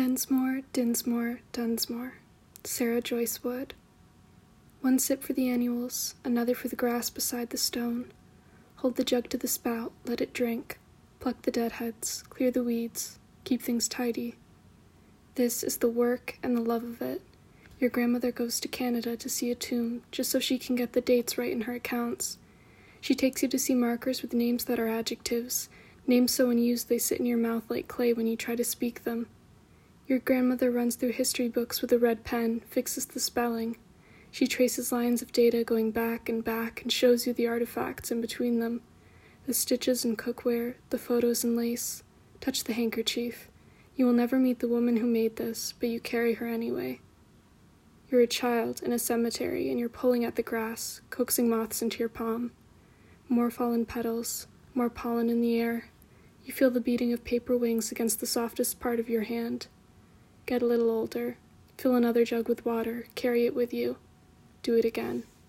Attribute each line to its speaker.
Speaker 1: Densmore, Dinsmore, Dunsmore. Sarah Joyce Wood. One sip for the annuals, another for the grass beside the stone. Hold the jug to the spout, let it drink. Pluck the deadheads, clear the weeds, keep things tidy. This is the work and the love of it. Your grandmother goes to Canada to see a tomb, just so she can get the dates right in her accounts. She takes you to see markers with names that are adjectives, names so when used they sit in your mouth like clay when you try to speak them. Your grandmother runs through history books with a red pen, fixes the spelling. She traces lines of data going back and shows you the artifacts in between them. The stitches and cookware, the photos and lace. Touch the handkerchief. You will never meet the woman who made this, but you carry her anyway. You're a child in a cemetery, and you're pulling at the grass, coaxing moths into your palm. More fallen petals, more pollen in the air. You feel the beating of paper wings against the softest part of your hand. Get a little older. Fill another jug with water. Carry it with you. Do it again.